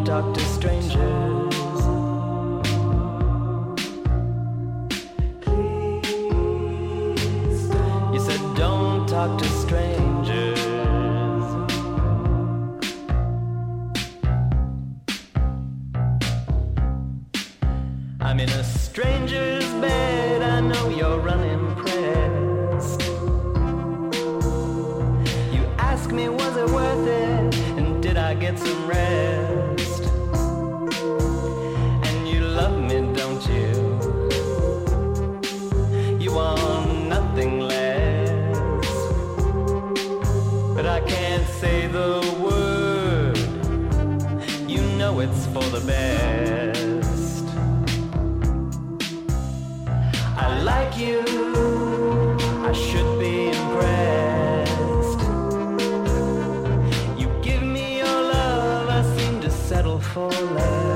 talk to strangers. You said don't talk to strangers. I'm in a stranger's bed, I know you're unimpressed. You ask me was it worth it, and did I get some rest? And you love me, don't you? You want nothing less. But I can't say the word, you know it's for the best. I like you, I should be impressed. You give me your love, I seem to settle for less.